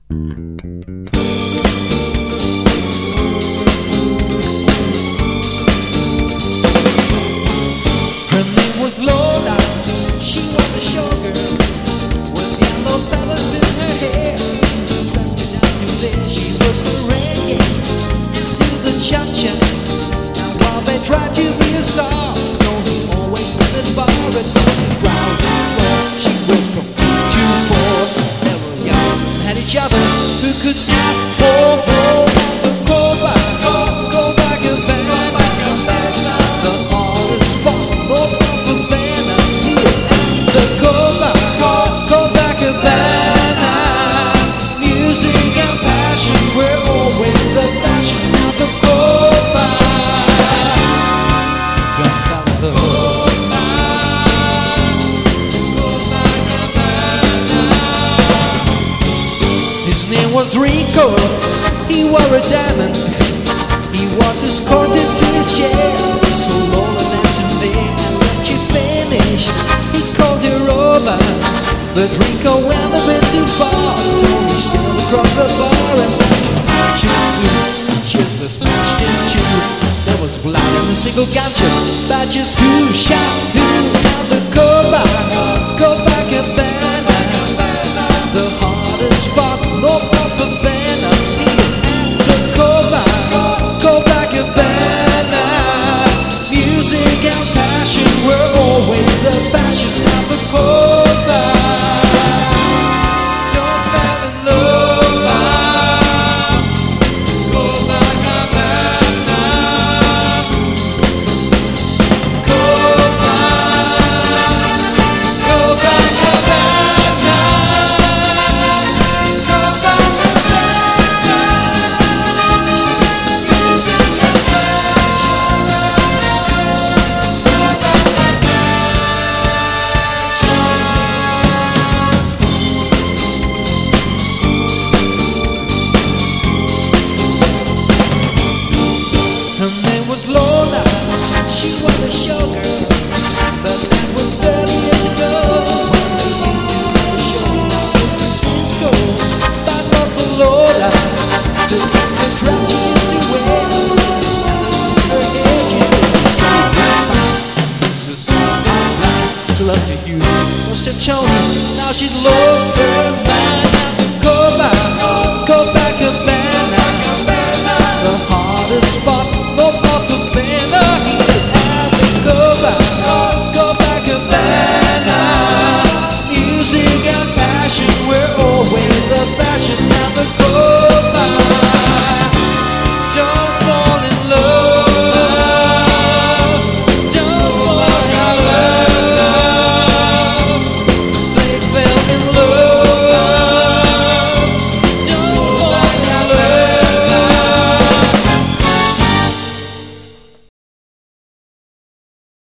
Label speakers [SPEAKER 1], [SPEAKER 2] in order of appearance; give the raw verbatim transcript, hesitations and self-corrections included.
[SPEAKER 1] Her name was Lola, she was a showgirl with yellow feathers in her hair. Dressed in out to there, she would reggae and do the cha-cha. And while they tried to be a star, Tony always wanted bar and on the ground floor. She went from three to four. They were young, had each other, who could ask for more. The go back, go, go back and back. The hardest spot, more of a banner here. The go back, go, go back and back. Music and passion were always the fashion of the go back. Don't follow the His name was Rico, he wore a diamond. He was escorted to his chair. He saw Lola dancing there, and when she finished, he called her over. But Rico went a bit too